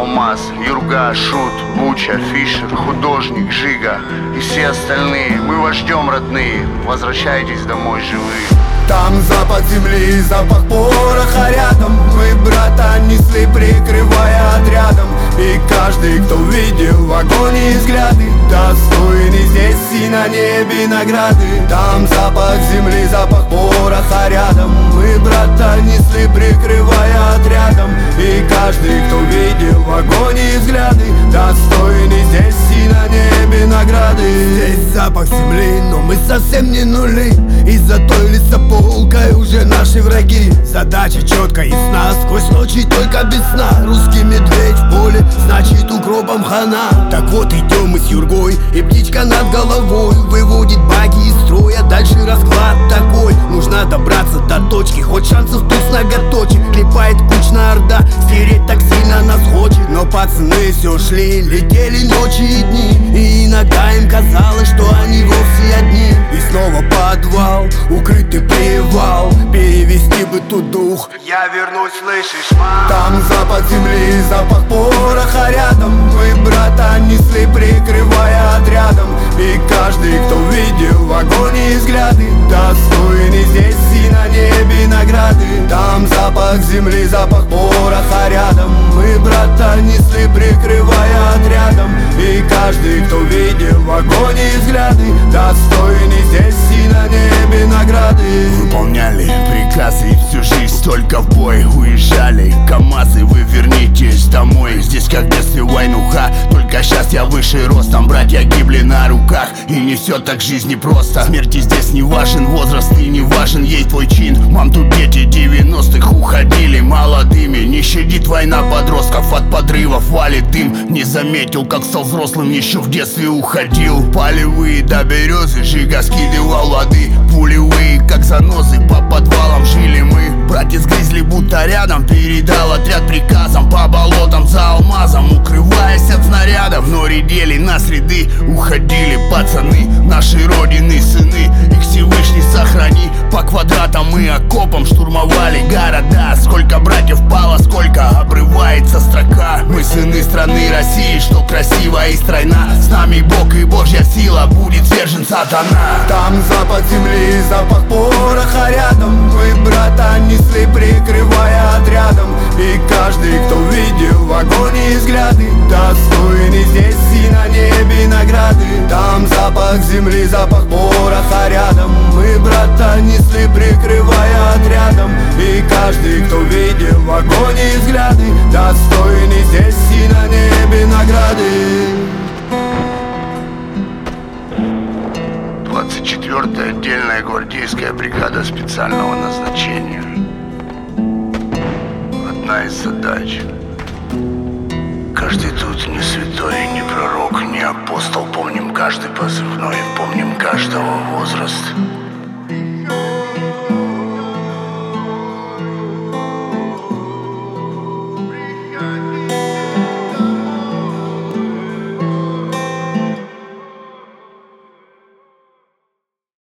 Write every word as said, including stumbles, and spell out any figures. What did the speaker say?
Алмаз, Юрга, Шут, Буча, Фишер, художник, Жига и все остальные. Мы вас ждем, родные, возвращайтесь домой живые. Там запах земли, запах пороха рядом. Мы, брата, несли, прикрывая отрядом. И каждый, кто видел огонь и взгляды, достойный здесь и на небе награды. Там запах земли, запах пороха рядом. Мы, брата, несли, прикрывая отрядом. И каждый, кто видел огонь и взгляды, достойный здесь и на небе награды. Здесь запах земли, но мы совсем не нули. И за той лесополкой уже наши враги. Задача четко ясна, сквозь ночи только без сна. Русский медведь в поле, значит укропом хана. Так вот идем мы с Юргой, и птичка над головой выводит баги из строя. Дальше расклад такой: нужно добраться до точки, хоть шансов тут с ноготочек. Клепает кучная орда, стереть так сильно нас хочет. Но пацаны все шли, летели ночи и дни. И иногда им казалось, что они вовсе одни. И снова подвал, укрытый привал. Перевести бы тут дух, я вернусь, слышишь, мам? Там запах земли, запах пороха рядом. Мы, брата, несли, прикрывая отрядом. И каждый, кто видел огонь и взгляды, достойный здесь и на небе награды. Там запах земли, запах пороха рядом. Мы, брата, несли, прикрывая отрядом. И каждый, кто видел огонь и взгляды, достойный здесь и на небе награды. Выполняли приказы и всю жизнь только в бой уезжали КамАЗы, вы вернитесь домой. Здесь как в детстве войнуха, только сейчас я выше ростом. Братья гибли на руках, и не все так жизнь непросто. Смерти здесь не важен возраст и не важен ей твой чин. Мам, тут дети девяностых уходили молодыми. Не щадит война подростков, от подрывов валит дым. Не заметил, как стал взрослым, еще в детстве уходил. Полевые до березы, Жига скидывал воды. Пулевые, как занозы, по подвалам жили мы. Братец Гризли будто рядом, передал отряд приказом. По болотам за алмазом, укрываясь от снарядов. Но редели на среды, уходили пацаны. Нашей родины сыны, их Всевышний сохрани. По квадратам и окопам штурмовали города. Сколько братьев пало, сколько обрывается строка. Мы сыны страны России, что красива и стройна. С нами Бог и Божья сила, будет свержен сатана. Там запах земли, запах пороха рядом. Мы, брата, несли, прикрывая отрядом. И каждый, кто видел огонь и взгляды, достойный здесь и на небе награды. Там запах земли, запах пороха рядом. Мы, брата, несли, прикрывая отрядом. И каждый, кто видел огонь и взгляды, достойный здесь и на небе награды. двадцать четвёртая отдельная гвардейская бригада специального назначения. Одна из задач. Каждый тут не святой, не пророк, не апостол. Помним каждый позывной, помним каждого возраст.